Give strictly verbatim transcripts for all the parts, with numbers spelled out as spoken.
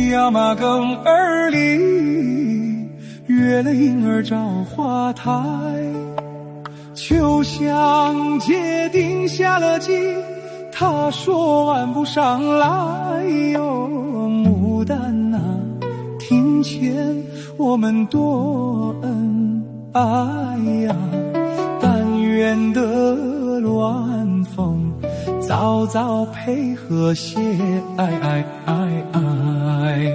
亚麻更儿里，约了婴儿找花台。秋香姐定下了计，她说晚不上来哟。牡丹啊，庭前我们多恩爱呀，但愿得鸾凤早早配合些爱爱爱爱。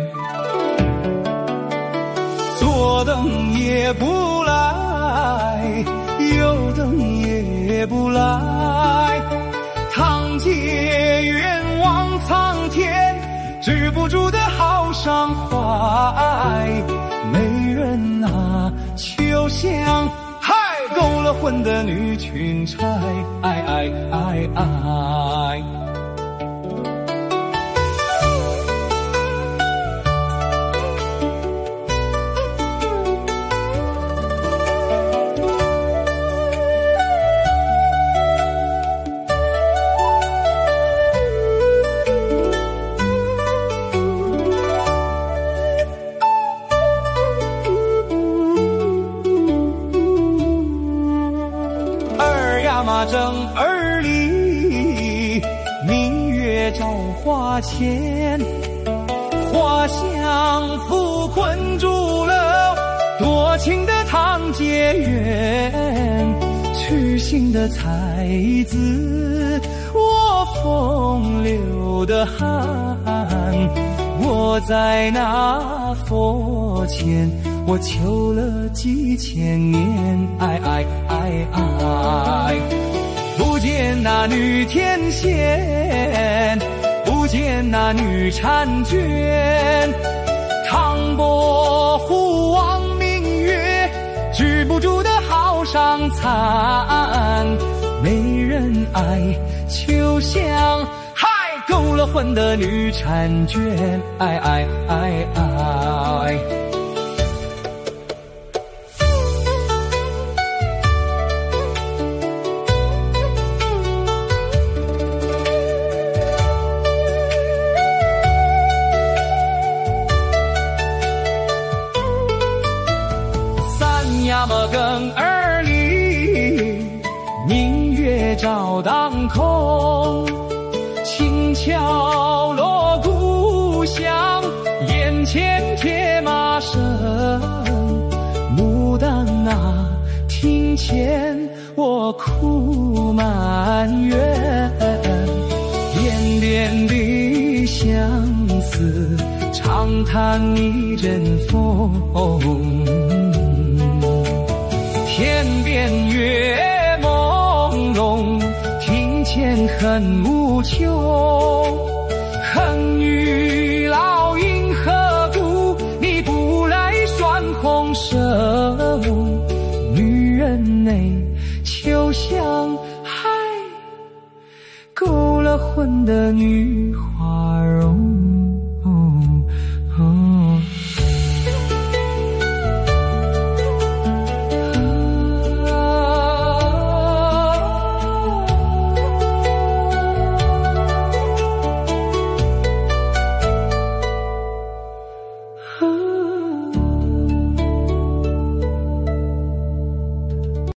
左等也不来，右等也不来，堂姐愿望苍天，止不住的好伤怀。美人啊，秋香，嗨，勾了魂的女裙钗，爱爱爱爱。正儿里，明月照花前，花香拂困住了多情的堂姐缘。痴心的才子，我风流的汉，我在那佛前，我求了几千年，爱爱爱爱。不见那女天仙，不见那女婵娟，唐伯虎望明月，止不住的好伤残。没人爱秋香，嗨，勾了魂的女婵娟，爱爱爱爱。那么更儿里，明月照当空，轻敲锣鼓响，眼前铁马声。牡丹啊，庭前我苦埋怨，点点的相思，长叹一阵风。天边月朦胧，庭前恨无穷。恨与老鹰何故，你不来拴红绳？女人内秋香，嗨，勾了魂的女花容。